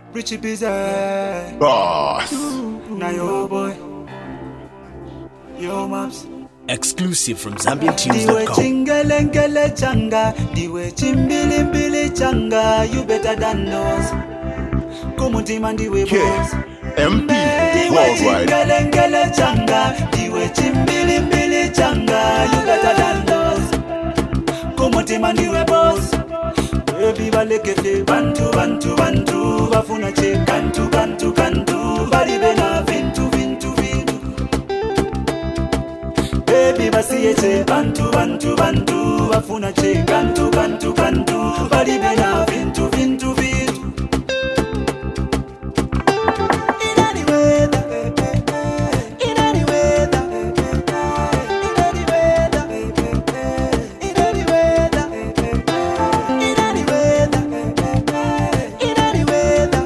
Richie Bizarre. Boss. Now yo boy. Yo maps. Exclusive from Diwe ZambianTunes.com. chingelengele changa. Diwe chimbilimbili changa. You better than those. Kumutima ndiwe boss. MP Diwe Worldwide. chingelengele changa. Diwe chimbilimbili changa. You better than those. Kumutima ndiwe boss. Baby balekete bantu bantu bantu bafuna che kantu kantu kantu bali bena vintu vintu vintu. Baby basiye che bantu bantu bantu bafuna che kantu kantu kantu bali bena vintu vintu vintu. In any weather, in any weather, in any weather, in any weather, in any weather, in any weather,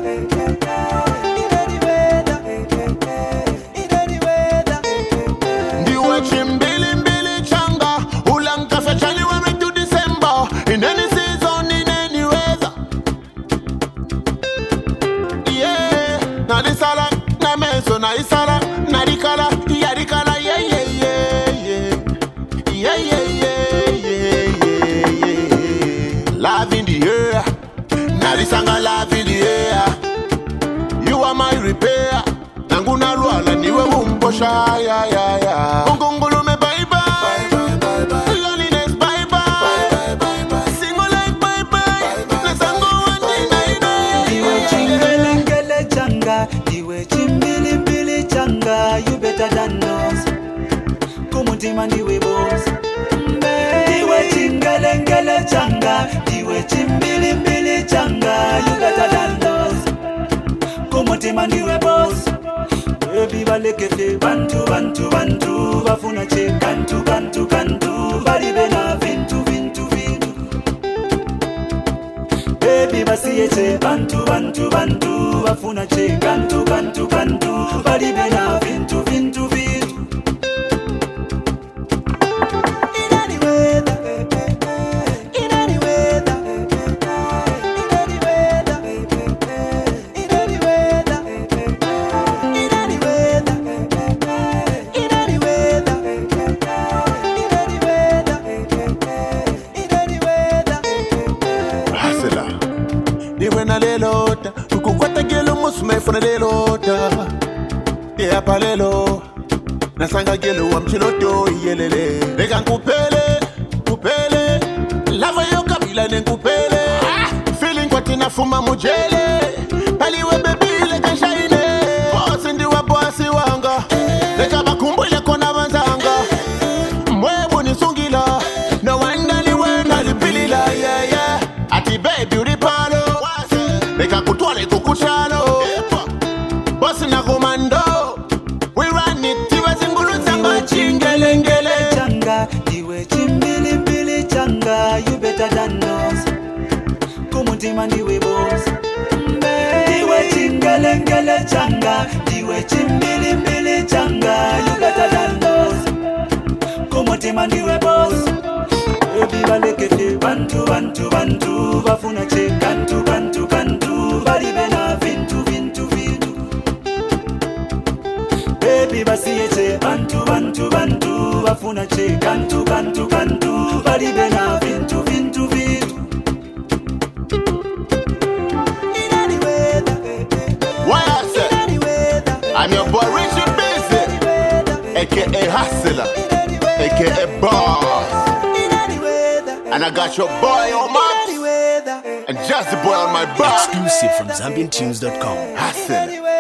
in any weather. Ndiwe chimbilimbili changa. Ulanka fe January to December. In any season, in any weather. Yeah. Na disala, na meso, na isala, na dikala, ya dikala, yeah, yeah, yeah, yeah. Yeah, yeah, yeah, yeah, yeah, yeah. Love in the air. Na disanga love in the air. You are my repair. Nanguna luala niwe umbosha, ya, ya, ya. Ungungulume bye bye. Loneliness bye bye. Single life bye bye. Nesango wandi Diwe chingelengele changa, diwe chimbilimbili changa, you better than those. Kumutima ndiwe boss. Diwe chingelengele changa, diwe chimbilimbili changa, you better than those. Kumutima ndiwe boss. Baby balekete bantu bantu bantu bafuna che kantu kantu kantu bali bena vintu vintu vintu. Baby basiye che bantu bantu bantu bafuna che kantu kantu kantu bali bena vintu vintu vintu. In any weather, in any weather, in any weather, in any weather, in any weather, in any weather, in any weather. Hasela. Diwe na lelota. Ukukwata gelo musume funa lelota. Ea palelo. Nasanga gelo wa mchiloto yelele. Reka nkupele, kupele. Lava yo kabila nenkupele. Feeling kwa tina fuma mujele. Paliwe bebile kanshaine. Bosi ndiwa bosi wanga. Reka bakumbule kona wanzanga. Mwebu ni sungila. No wanda ni wena lipilila, yeah, yeah. Ati baby uripalo. Reka kutwale kukuchalo. Bosi na komando. We run it, tiwa zingulu zamba chingelengele. Changa, diwe chimbilimbili changa, you better than those. Kumutima ndiwe boss. Diwe chingelengele changa, diwe chimbilimbili changa, you better than those. Kumutima ndiwe boss. Baby balekete bantu bantu bantu bafuna che kantu kantu kantu bali bena vintu vintu vintu. Baby basiye che bantu bantu bantu bafuna che kantu kantu kantu bali bena vintu vintu vintu. In any weather, Why I in say? any weather, I'm your boy Richie Busy, aka Hustler, aka Boss. in any weather, And I got your boy on in my any weather, and just the boy on my back. Exclusive from ZambianTunes.com. Hustler.